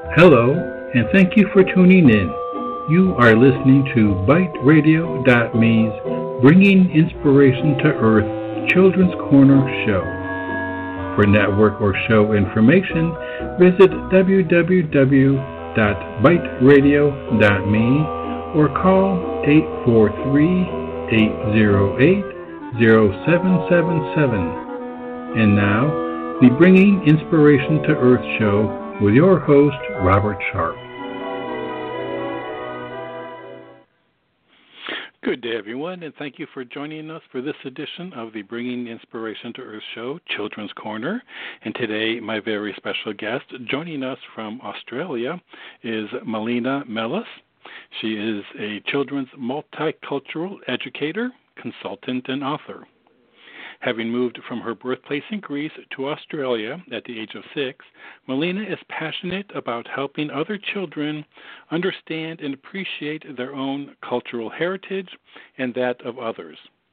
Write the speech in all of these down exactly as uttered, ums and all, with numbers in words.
Hello, and thank you for tuning in. You are listening to Byte Radio dot me's Bringing Inspiration to Earth Children's Corner Show. For network or show information, visit w w w dot byte radio dot me or call eight four three, eight zero eight, zero seven seven seven. And now, the Bringing Inspiration to Earth show with your host, Robert Sharp. Good day, everyone, and thank you for joining us for this edition of the Bringing Inspiration to Earth show, Children's Corner. And today, my very special guest joining us from Australia is Melina Mellis. She is a children's multicultural educator, consultant, and author. Having moved from her birthplace in Greece to Australia at the age of six, Melina is passionate about helping other children understand and appreciate their own cultural heritage and that of others.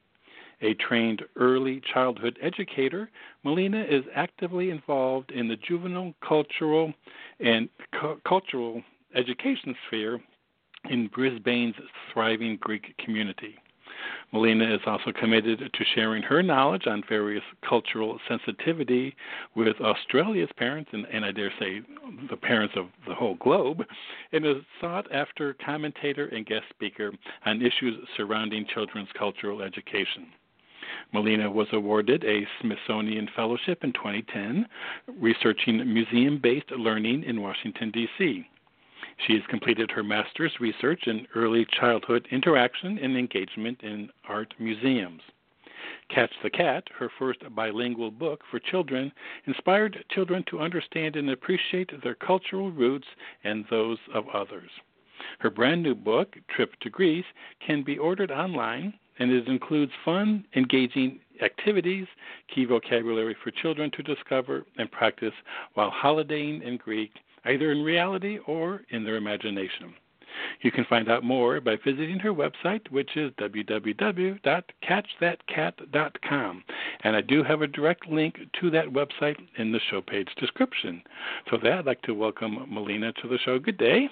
A trained early childhood educator, Melina is actively involved in the juvenile cultural and cu- cultural education sphere in Brisbane's thriving Greek community. Melina is also committed to sharing her knowledge on various cultural sensitivity with Australia's parents, and, and I dare say the parents of the whole globe, and is sought-after commentator and guest speaker on issues surrounding children's cultural education. Melina was awarded a Smithsonian Fellowship in twenty ten, researching museum-based learning in Washington, D C She has completed her master's research in early childhood interaction and engagement in art museums. Catch the Cat, her first bilingual book for children, inspired children to understand and appreciate their cultural roots and those of others. Her brand new book, Trip to Greece, can be ordered online, and it includes fun, engaging activities, key vocabulary for children to discover and practice while holidaying in Greek, either in reality or in their imagination. You can find out more by visiting her website, which is w w w dot catch that cat dot com. And I do have a direct link to that website in the show page description. So with that, I'd like to welcome Melina to the show. Good day.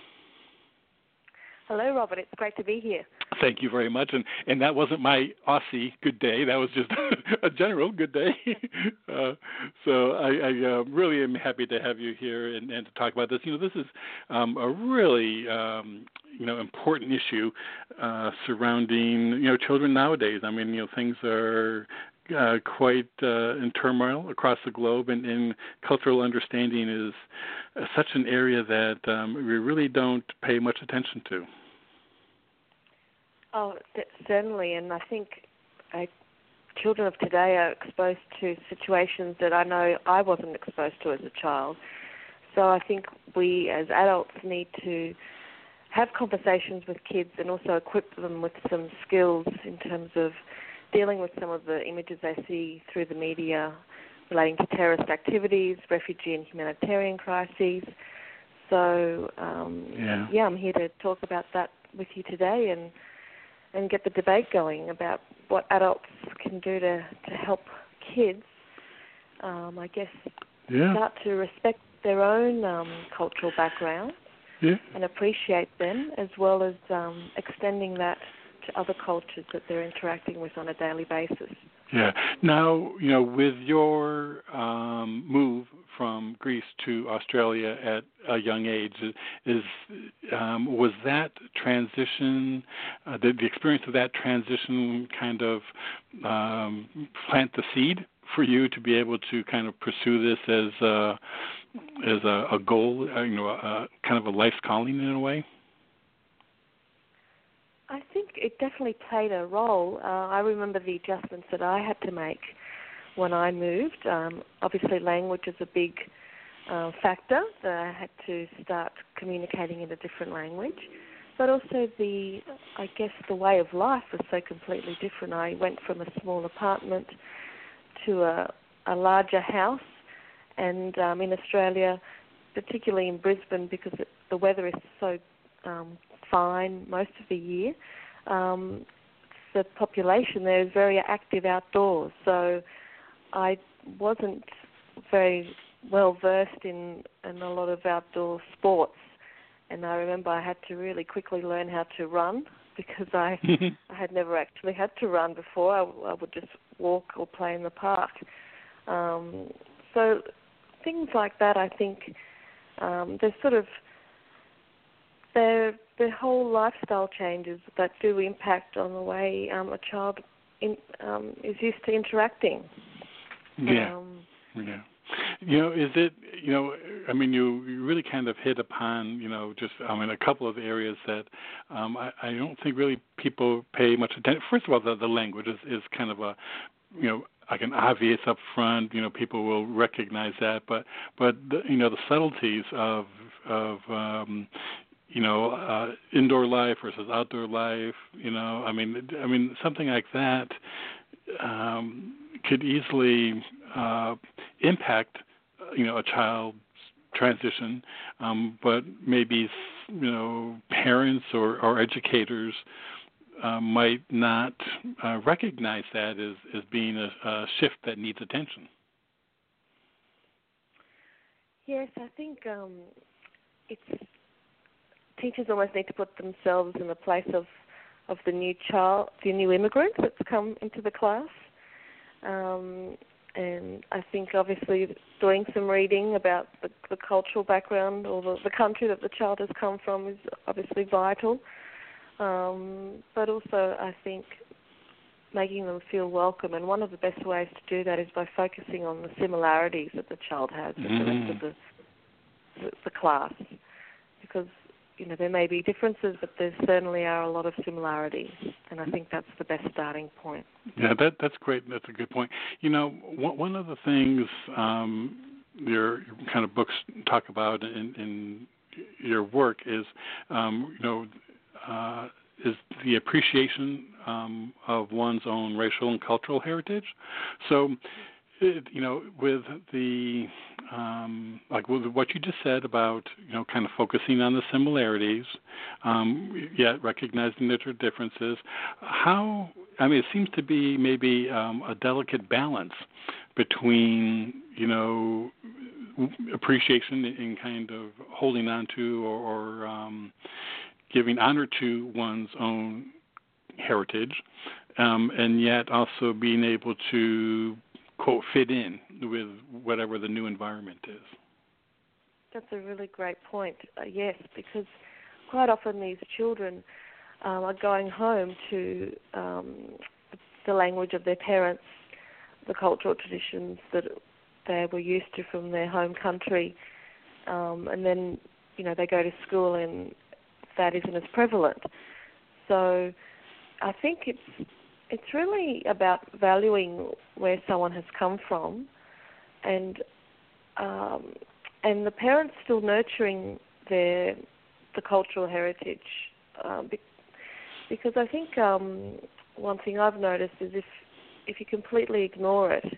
Hello, Robert. It's great to be here. Thank you very much. And and that wasn't my Aussie good day. That was just a general good day. uh, so I, I uh, really am happy to have you here and, and to talk about this. You know, this is um, a really um, you know important issue uh, surrounding you know children nowadays. I mean, you know, things are uh, quite uh, in turmoil across the globe, and, and cultural understanding is uh, such an area that um, we really don't pay much attention to. Oh, certainly, and I think uh, children of today are exposed to situations that I know I wasn't exposed to as a child. So I think we as adults need to have conversations with kids and also equip them with some skills in terms of dealing with some of the images they see through the media relating to terrorist activities, refugee and humanitarian crises. So, um, yeah. yeah, I'm here to talk about that with you today and and get the debate going about what adults can do to, to help kids, um, I guess, yeah. start to respect their own um, cultural background yeah. and appreciate them, as well as um, extending that to other cultures that they're interacting with on a daily basis. Yeah. Now, you know, with your um, move from Greece to Australia at a young age, is um, was that transition, uh, the, the experience of that transition, kind of um, plant the seed for you to be able to kind of pursue this as a, as a, a goal, uh, you know, a, kind of a life's calling in a way? I think it definitely played a role. Uh, I remember the adjustments that I had to make when I moved. Um, obviously, language is a big uh, factor, that I had to start communicating in a different language. But also the, I guess, the way of life was so completely different. I went from a small apartment to a, a larger house, and um, in Australia, particularly in Brisbane, because it, the weather is so um, fine most of the year, um, the population there is very active outdoors. So I wasn't very well versed in, in a lot of outdoor sports, and I remember I had to really quickly learn how to run because I I had never actually had to run before. I, I would just walk or play in the park. Um, so things like that, I think, um, there's sort of the the whole lifestyle changes that do impact on the way um, a child in, um, is used to interacting. Yeah. Um, yeah. You know, is it, you know, I mean, you, you really kind of hit upon, you know, just, I mean, a couple of areas that um, I, I don't think really people pay much attention. First of all, the, the language is, is kind of a, you know, like an obvious up front, you know, people will recognize that, but, but the, you know, the subtleties of, of um, you know, uh, indoor life versus outdoor life, you know, I mean, I mean, something like that um, could easily uh, impact, you know, a child's transition, um, but maybe, you know, parents or, or educators uh, might not uh, recognize that as, as being a, a shift that needs attention. Yes, I think um, it's teachers almost need to put themselves in the place of, of the new child, the new immigrant that's come into the class. Um, and I think obviously doing some reading about the, the cultural background or the, the country that the child has come from is obviously vital. Um, but also I think making them feel welcome. And one of the best ways to do that is by focusing on the similarities that the child has with mm. the rest of the, the, the class. Because, you know, there may be differences, but there certainly are a lot of similarities. And I think that's the best starting point. Yeah, that that's great. That's a good point. You know, one, one of the things um, your, your kind of books talk about in, in your work is, um, you know, uh, is the appreciation um, of one's own racial and cultural heritage. So, it, you know, with the um, like with what you just said about, you know, kind of focusing on the similarities, um, yet recognizing that there are differences. How, I mean, it seems to be maybe um, a delicate balance between, you know, appreciation and kind of holding on to or, or um, giving honor to one's own heritage, um, and yet also being able to, quote, fit in with whatever the new environment is. That's a really great point, uh, yes, because quite often these children um, are going home to um, the language of their parents, the cultural traditions that they were used to from their home country, um, and then, you know, they go to school and that isn't as prevalent. So I think it's it's really about valuing where someone has come from, and um, and the parents still nurturing their the cultural heritage, uh, be, because I think um, one thing I've noticed is if if you completely ignore it,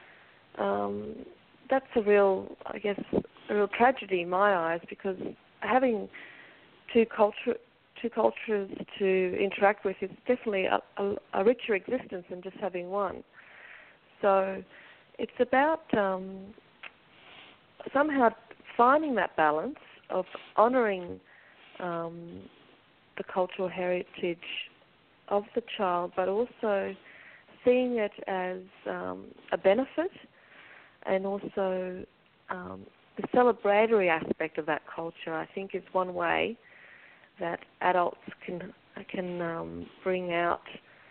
um, that's a real, I guess, a real tragedy in my eyes, because having two culture, two cultures to interact with is definitely a, a, a richer existence than just having one. So it's about um, somehow finding that balance of honouring um, the cultural heritage of the child, but also seeing it as um, a benefit, and also um, the celebratory aspect of that culture, I think, is one way that adults can can um, bring out,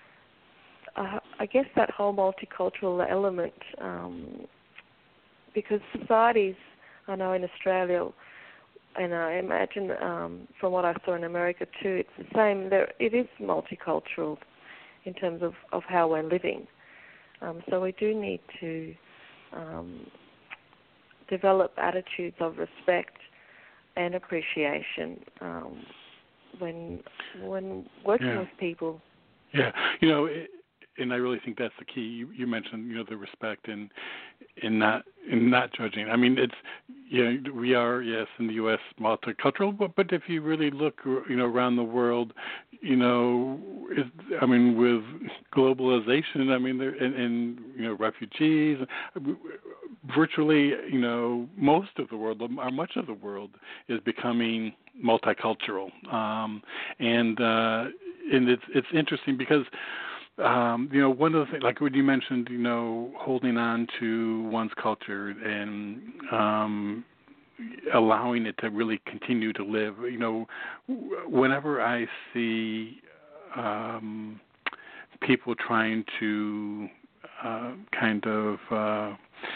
uh, I guess, that whole multicultural element, um, because societies, I know in Australia, and I imagine um, from what I saw in America too, it's the same. There, it is multicultural in terms of, of how we're living. Um, so we do need to um, develop attitudes of respect and appreciation um, when when working yeah. with people. Yeah, you know, it, and I really think that's the key. You, you mentioned, you know, the respect and in not in not judging. I mean, it's, you know, we are, yes, in the U S multicultural, but but if you really look, you know, around the world, you know, it, I mean, with globalization, I mean, there, and, and you know, refugees, virtually, you know, most of the world, or much of the world, is becoming multicultural, um, and uh, and it's it's interesting because. Um, you know, one of the things, like what you mentioned, you know, holding on to one's culture and um, allowing it to really continue to live. You know, whenever I see um, people trying to uh, kind of uh,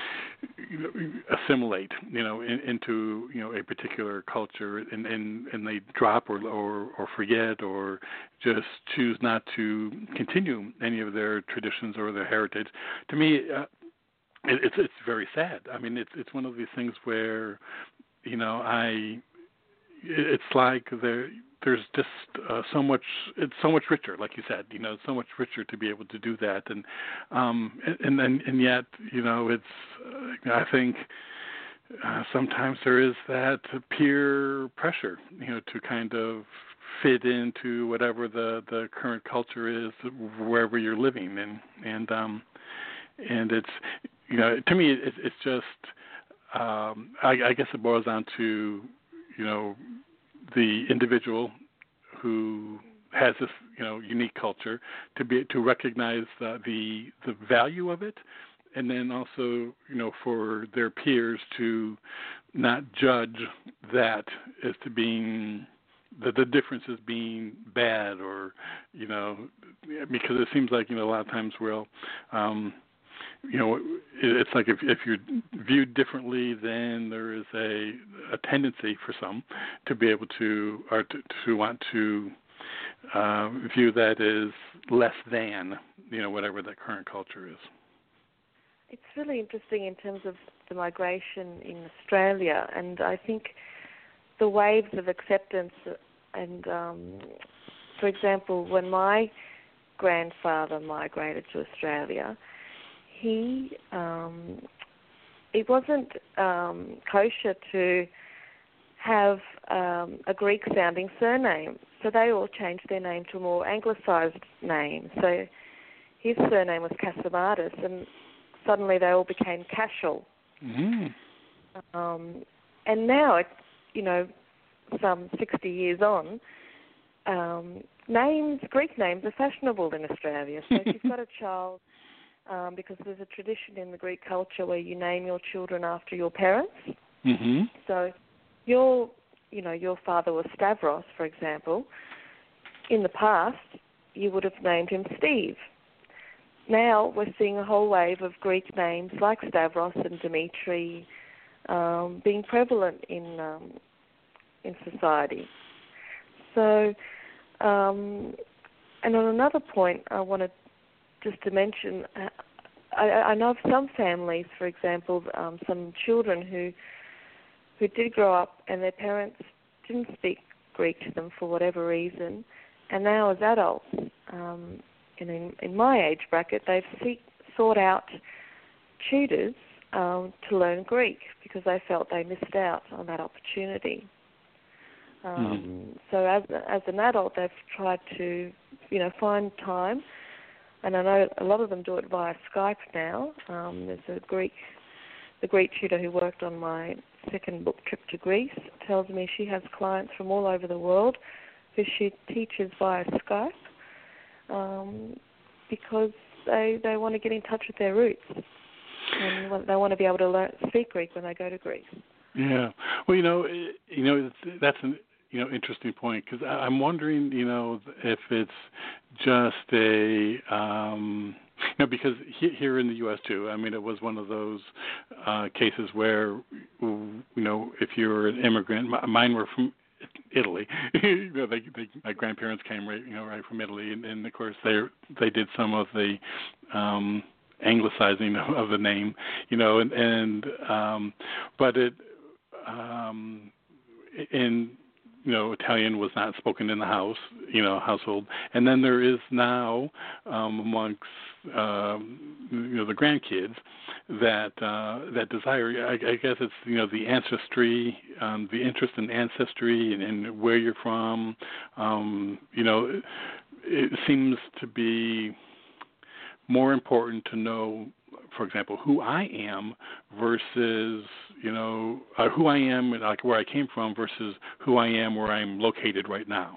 assimilate, you know, in, into you know a particular culture, and, and, and they drop or, or or forget or just choose not to continue any of their traditions or their heritage. To me, uh, it, it's it's very sad. I mean, it's it's one of these things where, you know, I it's like there. There's just uh, so much. It's so much richer, like you said. You know, so much richer to be able to do that, and um, and and, and yet, you know, it's. Uh, I think uh, sometimes there is that peer pressure, you know, to kind of fit into whatever the, the current culture is wherever you're living, and and um, and it's, you know, to me, it, it's just. Um, I, I guess it boils down to, you know, the individual who has this, you know, unique culture to be to recognize the, the the value of it, and then also, you know, for their peers to not judge that as to being the the difference as being bad, or, you know, because it seems like, you know, a lot of times we'll. Um, You know, it's like if if you're viewed differently, then there is a, a tendency for some to be able to, or to, to want to uh, view that as less than, you know, whatever that current culture is. It's really interesting in terms of the migration in Australia, and I think the waves of acceptance, and um, for example, when my grandfather migrated to Australia, He, um, it wasn't um, kosher to have um, a Greek-sounding surname, so they all changed their name to a more anglicised name. So his surname was Cassimatis, and suddenly they all became Cashel. Mm-hmm. Um, and now, it, you know, some sixty years on, um, names, Greek names, are fashionable in Australia. So if you've got a child. Um, because there's a tradition in the Greek culture where you name your children after your parents. Mm-hmm. So your, you know, your father was Stavros, for example. In the past, you would have named him Steve. Now we're seeing a whole wave of Greek names like Stavros and Dimitri um, being prevalent in um, in society. So, um, and on another point, I wanted just to mention, uh, I, I know of some families, for example, um, some children who who did grow up and their parents didn't speak Greek to them for whatever reason, and now as adults, um, and in, in my age bracket, they've seek, sought out tutors um, to learn Greek because they felt they missed out on that opportunity. Um, mm-hmm. So as as an adult, they've tried to, you know, find time. And I know a lot of them do it via Skype now. Um, there's a Greek, the Greek tutor who worked on my second book trip to Greece tells me she has clients from all over the world who she teaches via Skype um, because they they want to get in touch with their roots and they want to be able to learn speak Greek when they go to Greece. Yeah. Well, you know, you know that's an you know interesting point, because I'm wondering, you know, if it's just a um, you know, because he, here in the U S too, I mean, it was one of those uh, cases where, you know, if you're an immigrant, mine were from Italy. you know, they, they, my grandparents came right, you know, right from Italy, and, and of course they they did some of the um, anglicizing of, of the name, you know, and, and um, but it um, in you know, Italian was not spoken in the house, you know, household. And then there is now um, amongst, um, you know, the grandkids that uh, that desire, I, I guess it's, you know, the ancestry, um, the interest in ancestry and, and where you're from. Um, you know, it, it seems to be more important to know for example, who I am versus, you know, uh, who I am, like where I came from versus who I am where I'm located right now.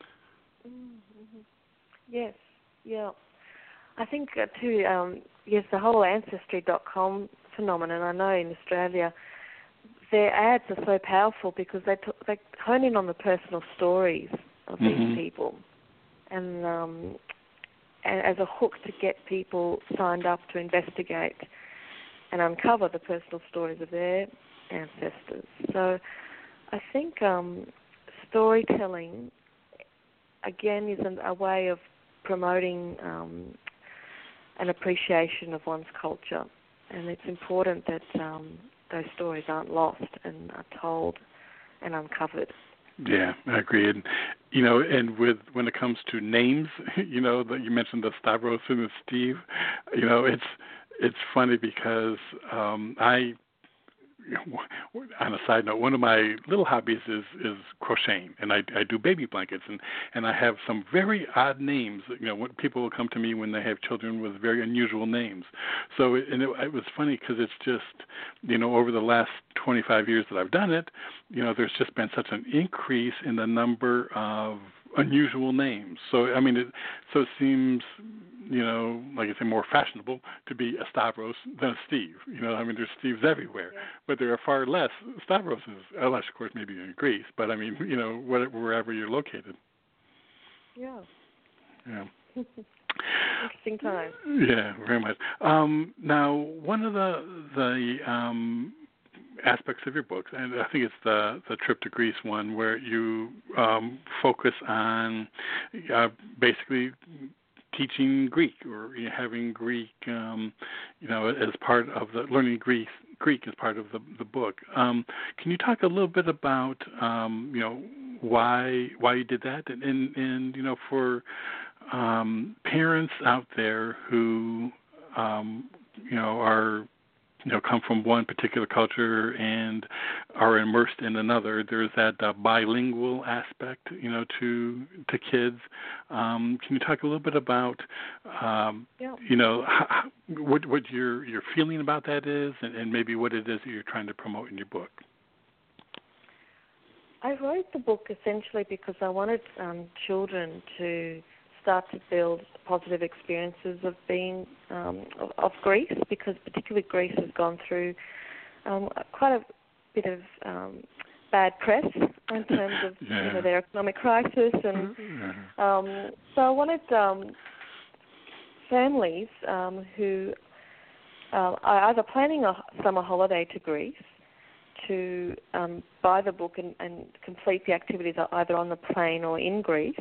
Mm-hmm. Yes, yeah. I think, uh, too, um, yes, the whole Ancestry dot com phenomenon, I know in Australia, their ads are so powerful because they, t- they hone in on the personal stories of mm-hmm. these people. And, um, and as a hook to get people signed up to investigate and uncover the personal stories of their ancestors. So I think um, storytelling, again, is an, a way of promoting um, an appreciation of one's culture. And it's important that um, those stories aren't lost and are told and uncovered. Yeah, I agree. And, you know, and with when it comes to names, you know, that you mentioned the Stavros and the Steve, you know, it's it's funny because um, I, on a side note, one of my little hobbies is, is crocheting, and I, I do baby blankets, and, and I have some very odd names. You know, when people will come to me when they have children with very unusual names. So, and it, it was funny because it's just, you know, over the last twenty-five years that I've done it, you know, there's just been such an increase in the number of unusual names. So, I mean, it, so it seems, you know, like I say, more fashionable to be a Stavros than a Steve. You know, I mean, there's Steves everywhere, yeah. but there are far less Stavroses, unless, of course, maybe in Greece. But I mean, you know, wherever you're located. Yeah. Yeah. Interesting time. Yeah, very much. Um, now, one of the the um, aspects of your books, and I think it's the the trip to Greece one, where you um, focus on uh, basically teaching Greek or you know, having Greek, um, you know, as part of the learning Greek. Greek as part of the the book. Um, can you talk a little bit about, um, you know, why why you did that, and and, and you know, for um, parents out there who, um, you know, are you know, come from one particular culture and are immersed in another. There's that uh, bilingual aspect, you know, to to kids. Um, can you talk a little bit about, um, yeah. you know, how, what what your your feeling about that is, and, and maybe what it is that you're trying to promote in your book? I wrote the book essentially because I wanted um, children to start to build positive experiences of being um, of, of Greece, because particularly Greece has gone through um, quite a bit of um, bad press in terms of yeah. you know their economic crisis, and um, so I wanted um, families um, who uh, are either planning a summer holiday to Greece to um, buy the book and, and complete the activities either on the plane or in Greece.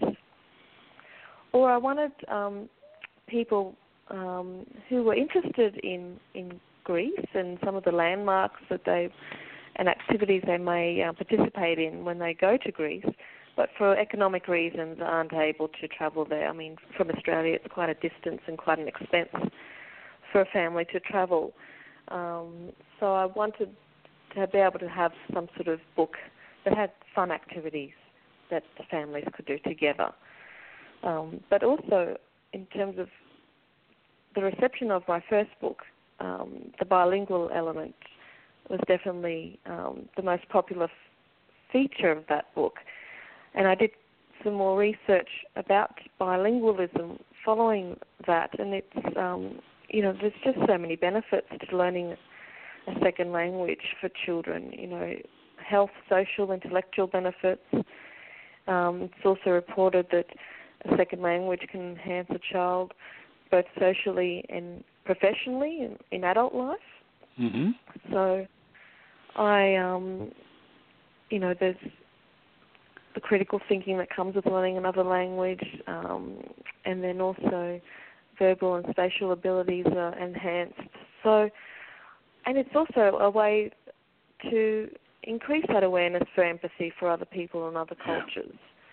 Or I wanted um, people um, who were interested in, in Greece and some of the landmarks that they and activities they may uh, participate in when they go to Greece, but for economic reasons aren't able to travel there. I mean, from Australia, it's quite a distance and quite an expense for a family to travel. Um, so I wanted to be able to have some sort of book that had fun activities that the families could do together. Um, but also, in terms of the reception of my first book, um, the bilingual element was definitely um, the most popular f- feature of that book. And I did some more research about bilingualism following that, and it's, um, you know, there's just so many benefits to learning a second language for children, you know, health, social, intellectual benefits. Um, it's also reported that a second language can enhance a child both socially and professionally in, in adult life. Mm-hmm. So I, um, you know, there's the critical thinking that comes with learning another language, um, and then also verbal and spatial abilities are enhanced. So, and it's also a way to increase that awareness for empathy for other people and other cultures.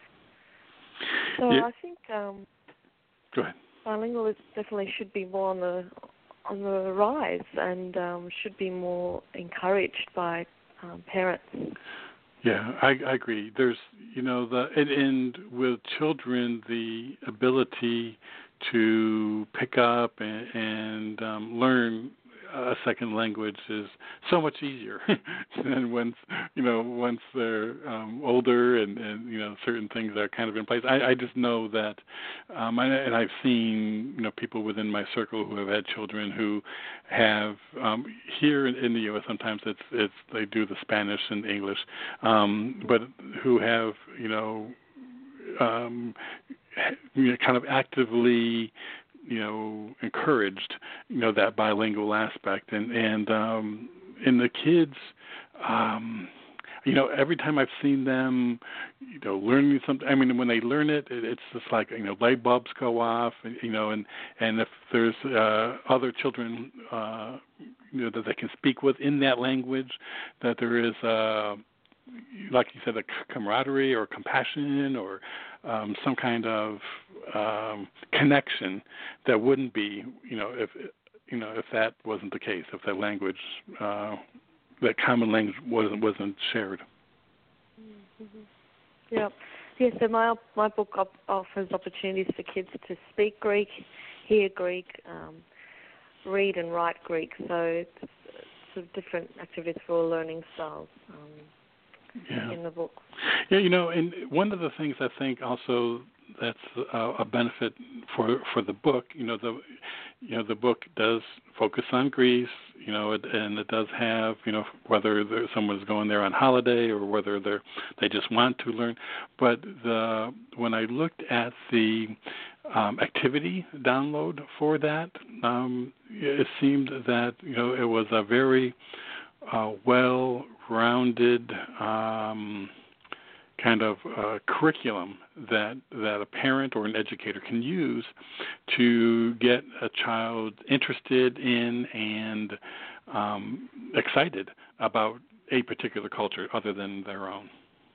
So yeah. I think um, Go ahead. bilingualism definitely should be more on the on the rise and um, should be more encouraged by um, parents. Yeah, I, I agree. There's, you know, the and, and with children, the ability to pick up and, and um, learn a second language is so much easier than once you know once they're um, older and, and you know certain things are kind of in place. I, I just know that, um, I, and I've seen you know people within my circle who have had children who have um, here in, in the U S sometimes it's it's they do the Spanish and English, um, but who have you know um, you know, kind of actively you know, encouraged, you know, that bilingual aspect. And, and, um, and the kids, um, you know, every time I've seen them, you know, learning something, I mean, when they learn it, it it's just like, you know, light bulbs go off, you know, and, and if there's uh, other children, uh, you know, that they can speak with in that language, that there is, uh, like you said, a camaraderie or compassion or um, some kind of um, connection that wouldn't be, you know, if you know if that wasn't the case, if that language, uh, that common language wasn't wasn't shared. Mm-hmm. Yeah, yeah. So my my book op- offers opportunities for kids to speak Greek, hear Greek, um, read and write Greek. So it's sort of different activities for all learning styles. Um, Yeah. in the book. Yeah, you know, and one of the things I think also that's uh, a benefit for for the book, you know, the you know the book does focus on Greece, you know, it, and it does have, you know, whether there, someone's going there on holiday or whether they they just want to learn. But the when I looked at the um, activity download for that, um, it seemed that you know it was a very uh, well-rounded um, kind of uh, curriculum that that a parent or an educator can use to get a child interested in and um, excited about a particular culture other than their own.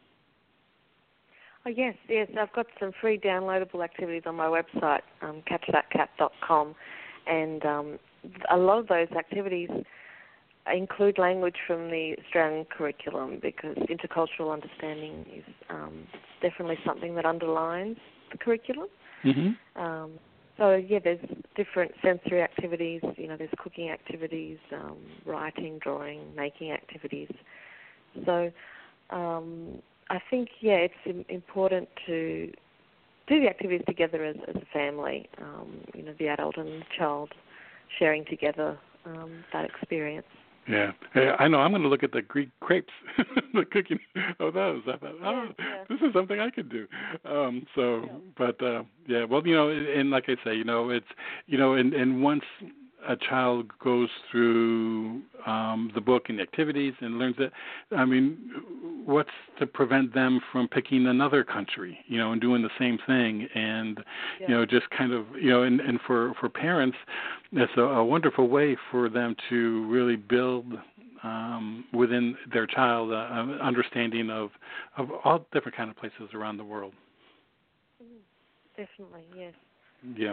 Oh, yes, yes. I've got some free downloadable activities on my website, um, catch that cat dot com, and um, a lot of those activities include language from the Australian curriculum because intercultural understanding is um, definitely something that underlines the curriculum. Mm-hmm. Um, so, yeah, there's different sensory activities. You know, there's cooking activities, um, writing, drawing, making activities. So um, I think, yeah, it's important to do the activities together as, as a family, um, you know, the adult and the child sharing together um, that experience. Yeah, hey, I know. I'm going to look at the Greek crepes, the cooking of those. I thought, oh, yeah, yeah. this is something I could do. Um, so, yeah. but uh, yeah, well, you know, and like I say, you know, it's, you know, and, and once a child goes through um, the book and the activities and learns it, I mean, what's to prevent them from picking another country, you know, and doing the same thing, and yeah. you know, just kind of, you know, and, and for, for parents, it's a, a wonderful way for them to really build um, within their child uh, an understanding of of all different kind of places around the world. Definitely, yes. Yeah.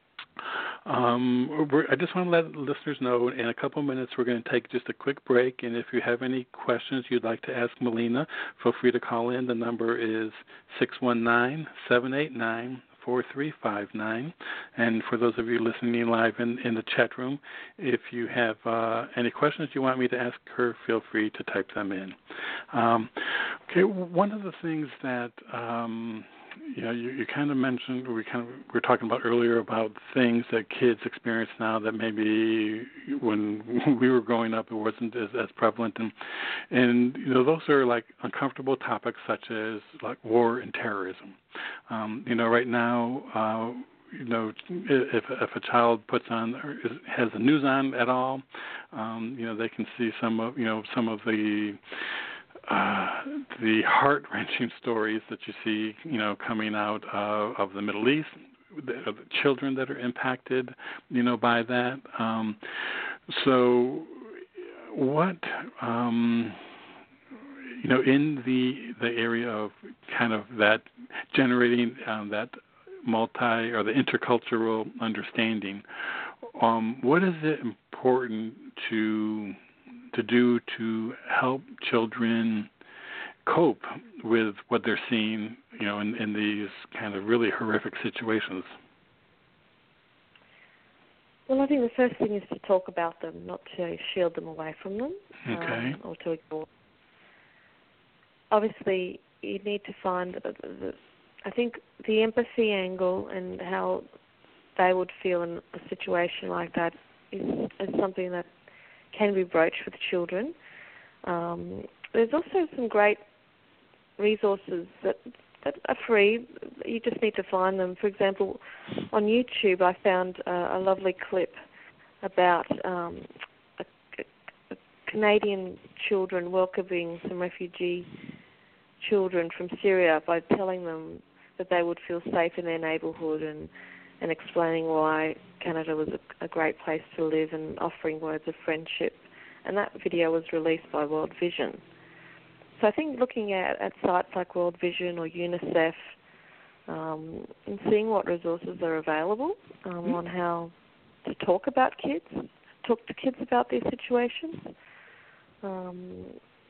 Um, we're, I just want to let listeners know in a couple of minutes we're going to take just a quick break, and if you have any questions you'd like to ask Melina, feel free to call in. The number is six one nine, seven eight nine, four three five nine. And for those of you listening live in, in the chat room, if you have uh, any questions you want me to ask her, feel free to type them in. Um, okay, one of the things that um, you know, you, you kind of mentioned, we kind of we were talking about earlier about things that kids experience now that maybe when we were growing up it wasn't as, as prevalent, and and you know those are like uncomfortable topics such as like war and terrorism. Um, you know, right now, uh, you know, if if a child puts on or is, has the news on at all, um, you know, they can see some of you know some of the Uh, the heart-wrenching stories that you see, you know, coming out of, of the Middle East, the, the children that are impacted, you know, by that. Um, so, what, um, you know, in the the area of kind of that generating um, that multi or the intercultural understanding, um, what is it important to to do to help children cope with what they're seeing, you know, in, in these kind of really horrific situations? Well, I think the first thing is to talk about them, not to shield them away from them, okay. um, or to ignore. Obviously, you need to find, the, the, I think, the empathy angle and how they would feel in a situation like that is, is something that can be broached with children. Um, there's also some great resources that, that are free. You just need to find them. For example, on YouTube, I found a, a lovely clip about um, a, a Canadian children welcoming some refugee children from Syria by telling them that they would feel safe in their neighbourhood and, and explaining why Canada was a, a great place to live and offering words of friendship. And that video was released by World Vision. So I think looking at, at sites like World Vision or UNICEF um, and seeing what resources are available um, mm-hmm. on how to talk about kids, talk to kids about these situations. Um,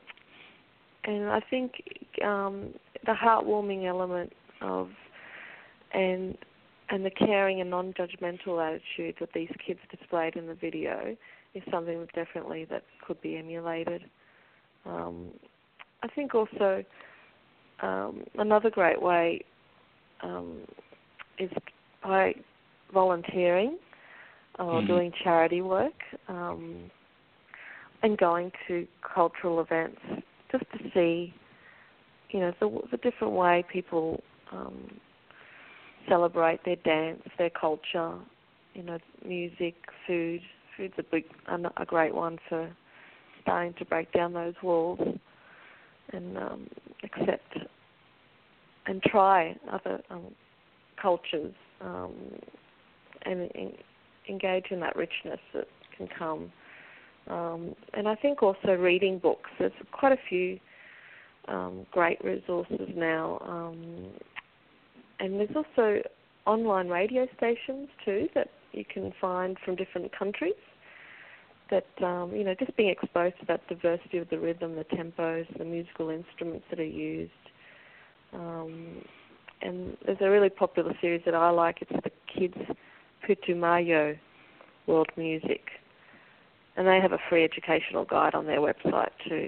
and I think um, the heartwarming element of and and the caring and non-judgmental attitude that these kids displayed in the video is something that definitely that could be emulated. Um, I think also um, another great way um, is by volunteering or mm. doing charity work um, and going to cultural events just to see, you know, the, the different way people um, celebrate their dance, their culture, you know, music, food. Food's a big, a great one for starting to break down those walls and um, accept and try other um, cultures um, and in, engage in that richness that can come. Um, and I think also reading books. There's quite a few um, great resources now. Um, and there's also online radio stations too that you can find from different countries that, um, you know, just being exposed to that diversity of the rhythm, the tempos, the musical instruments that are used. Um, and there's a really popular series that I like. It's the Kids Putumayo World Music. And they have a free educational guide on their website too.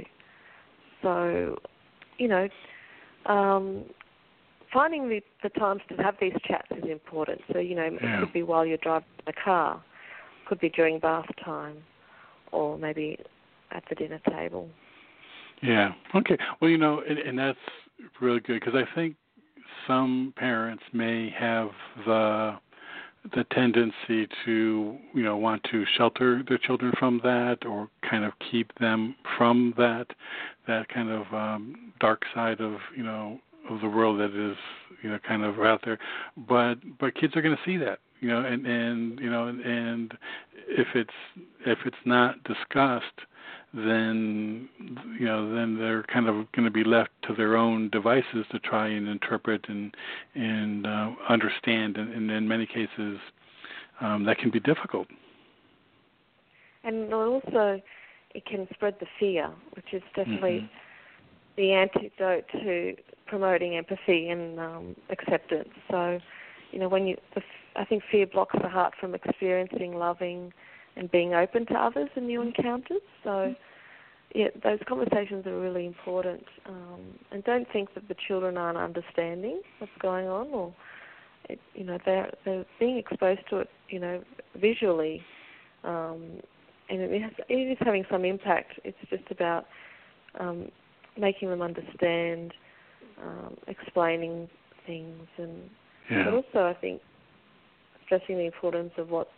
So, you know, um, finding the, the times to have these chats is important. So, you know, yeah. It could be while you're driving the car, could be during bath time, or maybe at the dinner table. Yeah. Okay. Well, you know, and, and that's really good because I think some parents may have the the tendency to, you know, want to shelter their children from that or kind of keep them from that, that kind of um, dark side of, you know, of the world that is, you know, kind of out there. But but kids are going to see that, you know, and, and you know, and, and if it's if it's not discussed, then, you know, then they're kind of going to be left to their own devices to try and interpret and and uh, understand, and, and in many cases, um, that can be difficult. And also, it can spread the fear, which is definitely mm-hmm. the antidote to promoting empathy and um, acceptance. So, you know, when you, the, I think fear blocks the heart from experiencing, loving, and being open to others in new encounters. So, yeah, those conversations are really important. Um, and don't think that the children aren't understanding what's going on, or, it, you know, they're, they're being exposed to it, you know, visually. Um, and it is, it is having some impact. It's just about um, making them understand, um, explaining things, and yeah. but also I think stressing the importance of what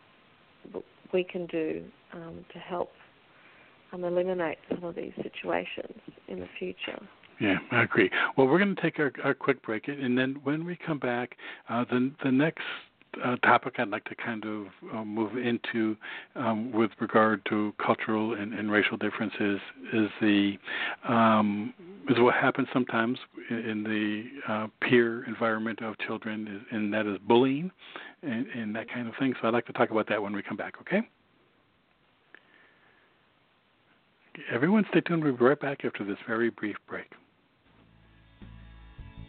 we can do um, to help um, eliminate some of these situations in the future. Yeah, I agree. Well, we're going to take our, our quick break, and then when we come back, uh, the the next uh, topic I'd like to kind of uh, move into um, with regard to cultural and, and racial differences is the um, is what happens sometimes in the uh, peer environment of children, and that is bullying and, and that kind of thing. So I'd like to talk about that when we come back, okay? Everyone stay tuned. We'll be right back after this very brief break.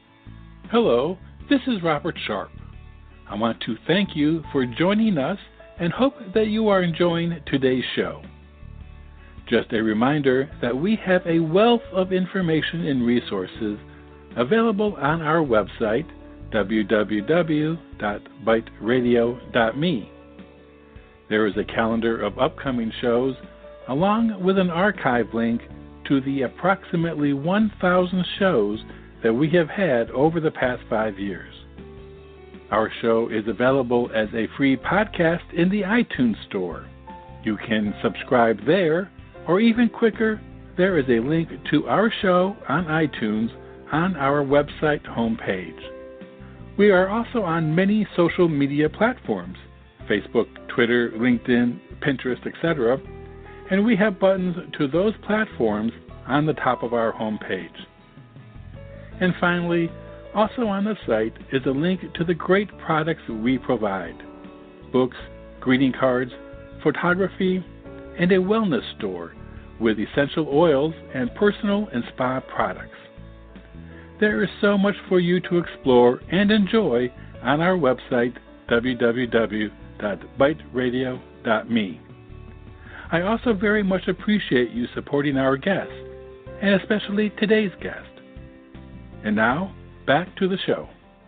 Hello, this is Robert Sharp. I want to thank you for joining us and hope that you are enjoying today's show. Just a reminder that we have a wealth of information and resources available on our website, w w w dot byte radio dot me. There is a calendar of upcoming shows, along with an archive link to the approximately one thousand shows that we have had over the past five years. Our show is available as a free podcast in the iTunes Store. You can subscribe there, or even quicker, there is a link to our show on iTunes on our website homepage. We are also on many social media platforms, Facebook, Twitter, LinkedIn, Pinterest, et cetera, and we have buttons to those platforms on the top of our homepage. And finally, also on the site is a link to the great products we provide: books, greeting cards, photography, and a wellness store with essential oils and personal and spa products. There is so much for you to explore and enjoy on our website, w w w dot byte radio dot me. I also very much appreciate you supporting our guests, and especially today's guest. And now, back to the show.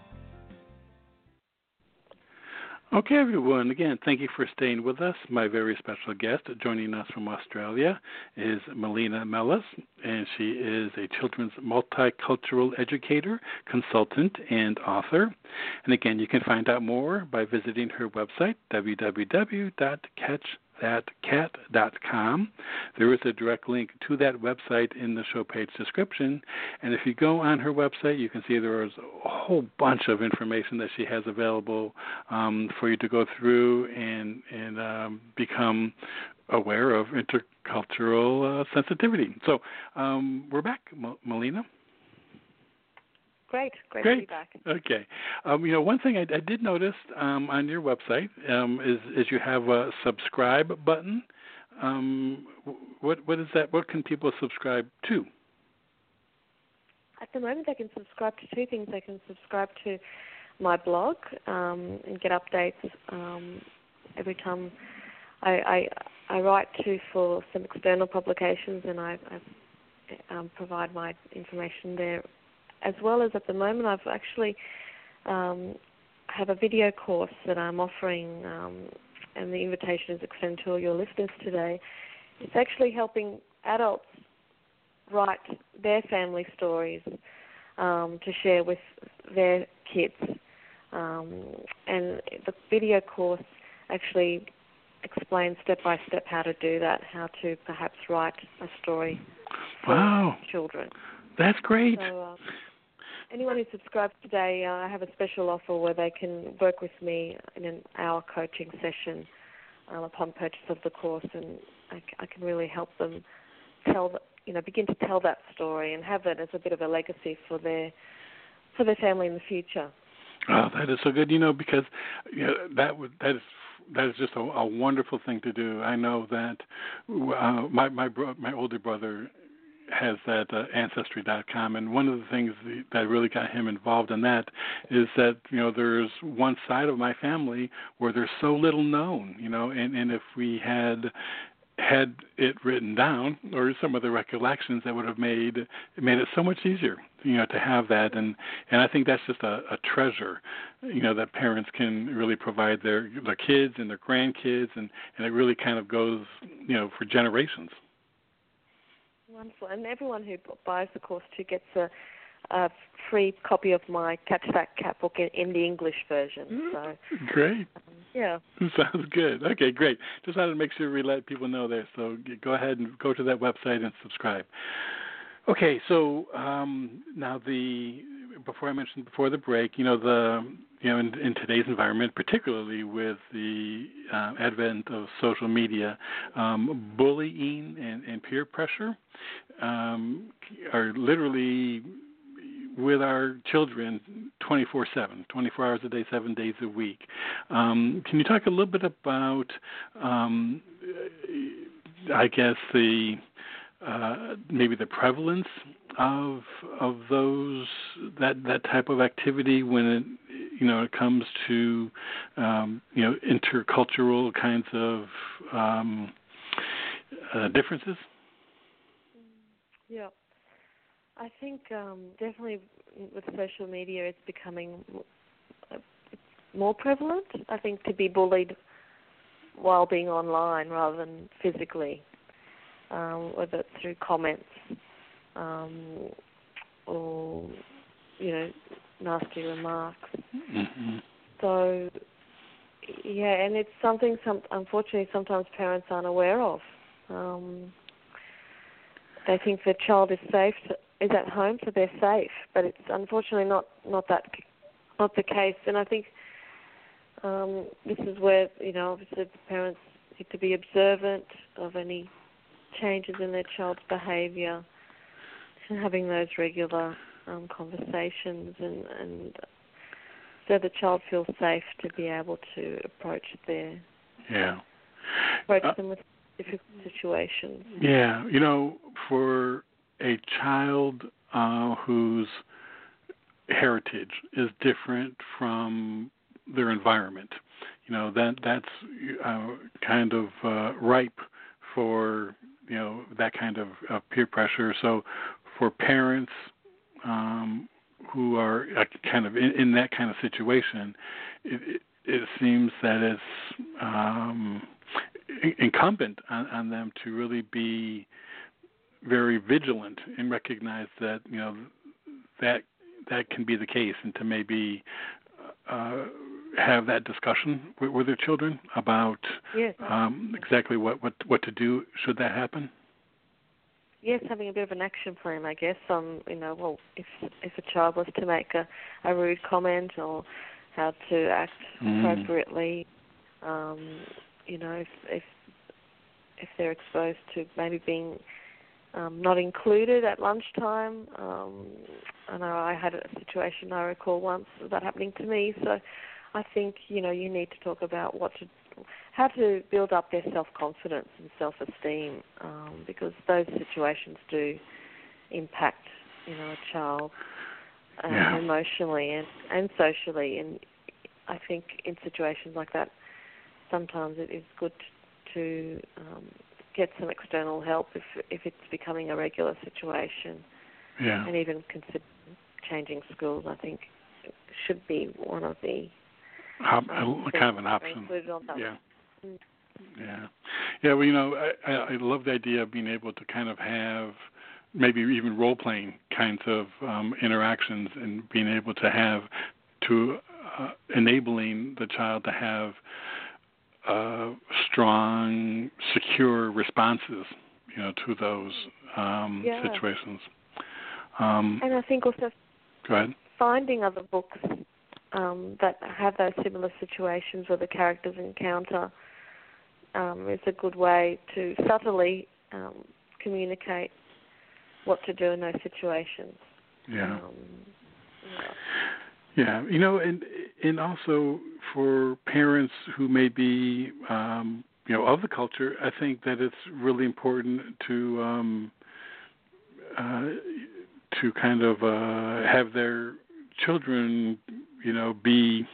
Okay, everyone. Again, thank you for staying with us. My very special guest joining us from Australia is Melina Mellis, and she is a children's multicultural educator, consultant, and author. And again, you can find out more by visiting her website, w w w dot catch that cat dot com. There is a direct link to that website in the show page description. And if you go on her website, you can see there is a whole bunch of information that she has available um, for you to go through and, and um, become aware of intercultural uh, sensitivity. So um, we're back, M- Melina. Great, great, great. to be back. Okay. Um, you know, one thing I, I did notice um, on your website um, is, is you have a subscribe button. Um, what what is that? What can people subscribe to? At the moment, they can subscribe to two things. They can subscribe to my blog um, and get updates um, every time I, I I write to for some external publications, and I, I um, provide my information there. As well as at the moment, I've actually um, have a video course that I'm offering, um, and the invitation is extended to all your listeners today. It's actually helping adults write their family stories um, to share with their kids. Um, and the video course actually explains step by step how to do that, how to perhaps write a story for wow. children. That's great. So, um, anyone who subscribes today, uh, I have a special offer where they can work with me in an hour coaching session um, upon purchase of the course, and I, I can really help them tell, the, you know, begin to tell that story and have it as a bit of a legacy for their for their family in the future. Oh, that is so good. You know, because you know, that would that is that is just a, a wonderful thing to do. I know that uh, my my bro- my older brother has that uh, ancestry dot com, and one of the things that really got him involved in that is that, you know, there's one side of my family where there's so little known, you know, and, and if we had had it written down or some of the recollections, that would have made it made it so much easier, you know, to have that, and and I think that's just a, a treasure, you know, that parents can really provide their their kids and their grandkids, and, and it really kind of goes, you know, for generations. Wonderful. And everyone who buys the course too gets a, a free copy of my Catch That Cat book in, in the English version. So great. Um, yeah. Sounds good. Okay, great. Just wanted to make sure we let people know there. So go ahead and go to that website and subscribe. Okay, so um, now the before I mentioned before the break, you know, the you know in, in today's environment, particularly with the uh, advent of social media, um, bullying and, and peer pressure um, are literally with our children twenty-four seven, twenty-four hours a day, seven days a week. Um, can you talk a little bit about, um, I guess, the Uh, maybe the prevalence of of those that that type of activity when it you know, it comes to, um, you know, intercultural kinds of um, uh, differences? Yeah. I think um, definitely with social media it's becoming more prevalent, I think, to be bullied while being online rather than physically, um, whether it's through comments um, or, you know, nasty remarks. Mm-hmm. So, yeah, and it's something, some, unfortunately, sometimes parents aren't aware of. Um, they think their child is safe, to, is at home, so they're safe, but it's unfortunately not, not that not the case. And I think um, this is where, you know, obviously the parents need to be observant of any changes in their child's behaviour and having those regular um, conversations and, and so the child feels safe to be able to approach their yeah approach uh, them with difficult situations. Yeah, you know, for a child uh, whose heritage is different from their environment, you know, that that's uh, kind of uh, ripe for, you know, that kind of uh, peer pressure. So for parents um, who are uh, kind of in, in that kind of situation, it, it, it seems that it's um, incumbent on, on them to really be very vigilant and recognize that, you know, that that can be the case, and to maybe uh, have that discussion with, with their children about yes. um, exactly what, what, what to do should that happen. Yes, having a bit of an action plan, I guess, on, you know, well, if if a child was to make a, a rude comment or how to act mm. appropriately, um, you know, if, if if they're exposed to maybe being um, not included at lunchtime. Um, I know I had a situation I recall once of that happening to me, so I think, you know, you need to talk about what to, how to build up their self-confidence and self-esteem, um, because those situations do impact, you know, a child um, yeah. emotionally and, and socially, and I think in situations like that, sometimes it is good to um, get some external help if if it's becoming a regular situation. Yeah. And even consider changing schools, I think, should be one of the Hop, um, kind of an option. Yeah. Mm. Yeah. Yeah, well, you know, I, I, I love the idea of being able to kind of have maybe even role-playing kinds of um, interactions and being able to have to uh, enabling the child to have uh, strong, secure responses, you know, to those um, yeah. situations. Um, and I think also go ahead. Finding other books um, that have those similar situations where the characters encounter um, is a good way to subtly um, communicate what to do in those situations. Yeah. Um, yeah. Yeah, you know, and and also for parents who may be, um, you know, of the culture, I think that it's really important to um, uh, to kind of uh, have their children, you know, be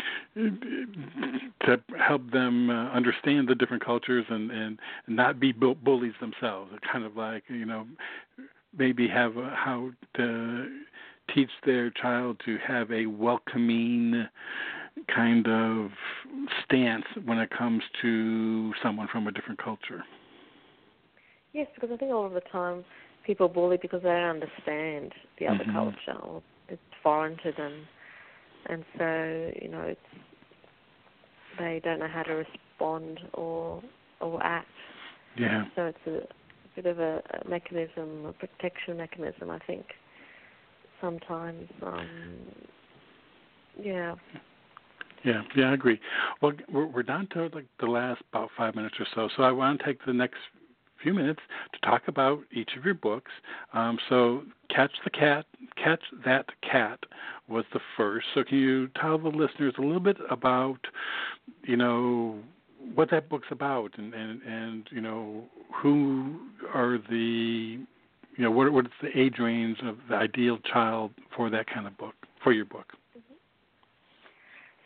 to help them uh, understand the different cultures and, and not be bu- bullies themselves. Kind of like, you know, maybe have a, how to teach their child to have a welcoming kind of stance when it comes to someone from a different culture. Yes, because I think a lot of the time people bully because they don't understand the other mm-hmm. culture, or it's foreign to them, and so, you know, it's, they don't know how to respond or or act. Yeah. So it's a, a bit of a, a mechanism, a protection mechanism, I think. Sometimes, um, yeah. Yeah, yeah, I agree. Well, we're, we're down to like the last about five minutes or so, so I want to take the next few minutes to talk about each of your books. Um, so, Catch the Cat, Catch That Cat was the first. So, can you tell the listeners a little bit about, you know, what that book's about, and and, and you know, who are the You know, what what's the age range of the ideal child for that kind of book, for your book?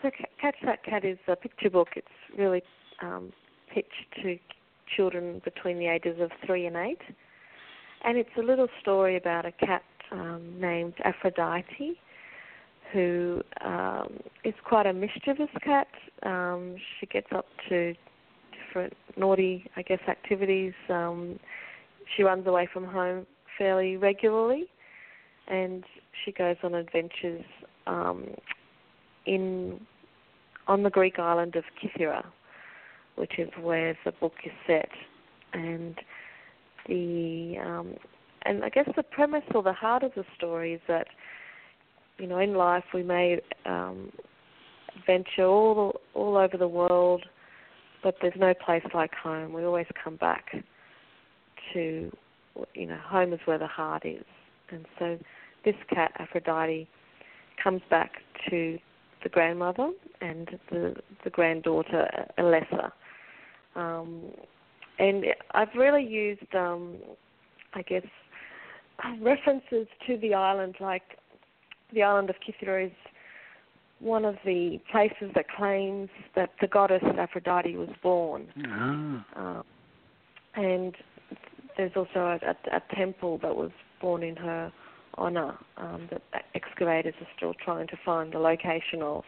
so Catch That Cat is a picture book. It's really um, pitched to children between the ages of three and eight. And it's a little story about a cat um, named Aphrodite, who um, is quite a mischievous cat. Um, she gets up to different naughty, I guess, activities. Um, she runs away from home fairly regularly, and she goes on adventures um, in on the Greek island of Kythera, which is where the book is set. And the um, and I guess the premise or the heart of the story is that, you know, in life we may um, venture all all over the world, but there's no place like home. We always come back to, you know, home is where the heart is. And so this cat, Aphrodite, comes back to the grandmother and the, the granddaughter, Alessa. Um, and I've really used, um, I guess, references to the island, like the island of Kythera is one of the places that claims that the goddess Aphrodite was born. Ah. Uh, and there's also a, a, a temple that was born in her honour um, that excavators are still trying to find the location of.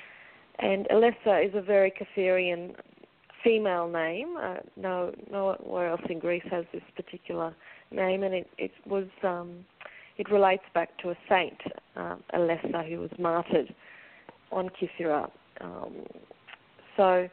And Alessa is a very Cytherian female name. Uh, no, nowhere else in Greece has this particular name, and it, it was um, it relates back to a saint, uh, Alessa, who was martyred on Kythera. Um, so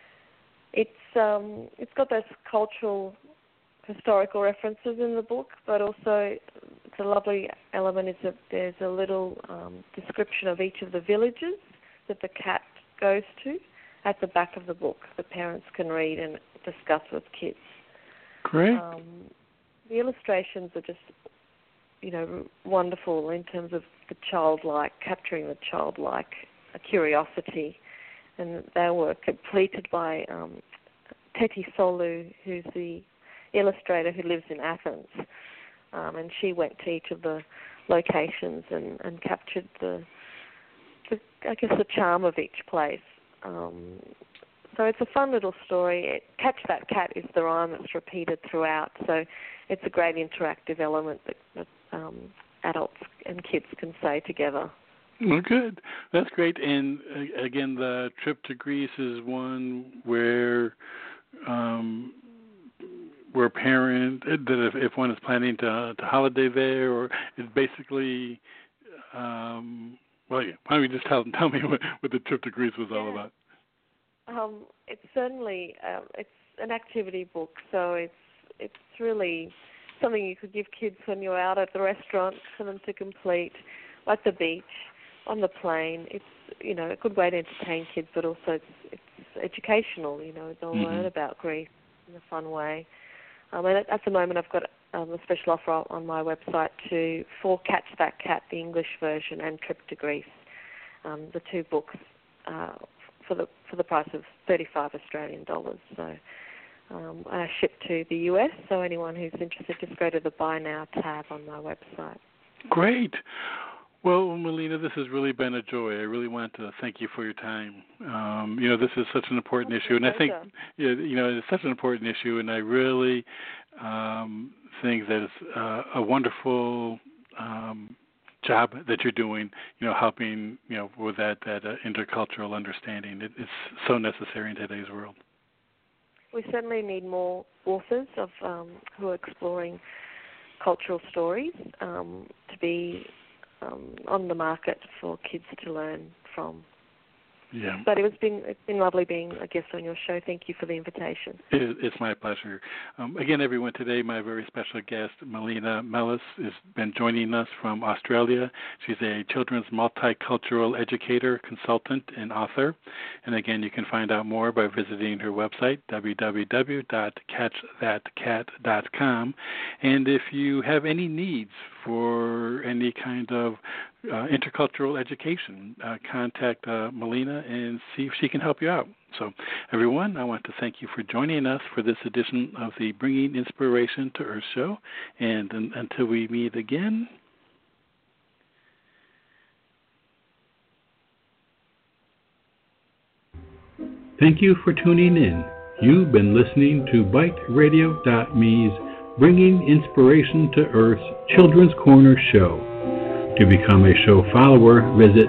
it's um, it's got those cultural, historical references in the book, but also it's a lovely element is that there's a little um, description of each of the villages that the cat goes to at the back of the book. The parents can read and discuss with kids. Great. Um, the illustrations are just, you know, wonderful in terms of the childlike, capturing the childlike curiosity, and they were completed by um, Teti Solu, who's the illustrator who lives in Athens, um, and she went to each of the locations and, and captured the, the, I guess, the charm of each place. Um, so it's a fun little story. It, Catch That Cat is the rhyme that's repeated throughout, so it's a great interactive element that, that um, adults and kids can say together. Well, good. That's great. And uh, again, the trip to Greece is one where um, where a parent, that if, if one is planning to, to holiday there, or it's basically, um, well, yeah, why don't you just tell, tell me what, what the trip to Greece was all yeah. about? Um, it's certainly, um, it's an activity book, so it's it's really something you could give kids when you're out at the restaurant for them to complete, like the beach, on the plane. It's, you know, a good way to entertain kids, but also it's, it's educational. You know, they'll mm-hmm. learn about Greece in a fun way. Um, and at, at the moment, I've got um, a special offer on my website to for Catch That Cat, the English version, and Trip to Greece, um, the two books uh, for the for the price of thirty-five Australian dollars. So um, I ship to the U S. So anyone who's interested, just go to the Buy Now tab on my website. Great. Well, Melina, this has really been a joy. I really want to thank you for your time. Um, you know, this is such an important That's issue, and I think, yeah, you know, it's such an important issue, and I really um, think that it's uh, a wonderful um, job that you're doing. You know, helping, you know, with that that uh, intercultural understanding. It, it's so necessary in today's world. We certainly need more authors of um, who are exploring cultural stories um, to be Um, on the market for kids to learn from. Yeah. But it was been it's been lovely being a guest on your show. Thank you for the invitation. It, it's my pleasure. Um, again, everyone, today my very special guest, Melina Mellis, has been joining us from Australia. She's a children's multicultural educator, consultant, and author. And again, you can find out more by visiting her website, w w w dot catch that cat dot com. And if you have any needs for any kind of uh, intercultural education, uh, contact uh, Melina and see if she can help you out. So, everyone, I want to thank you for joining us for this edition of the Bringing Inspiration to Earth show. And um, until we meet again, Thank you for tuning in. You've been listening to Bite Radio dot me's Bringing Inspiration to Earth's Children's Corner show. To become a show follower, visit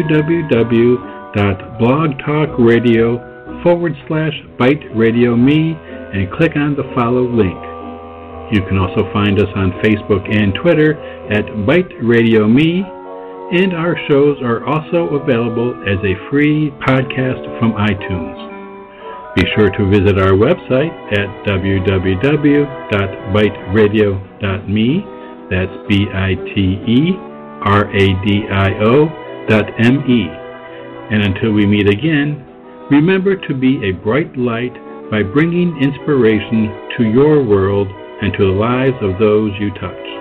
www.blogtalkradio forward slash Bite Radio Me and click on the follow link. You can also find us on Facebook and Twitter at Bite Radio Me, and our shows are also available as a free podcast from iTunes. Be sure to visit our website at w w w dot bite radio dot me, that's B I T E R A D I O dot M E. And until we meet again, remember to be a bright light by bringing inspiration to your world and to the lives of those you touch.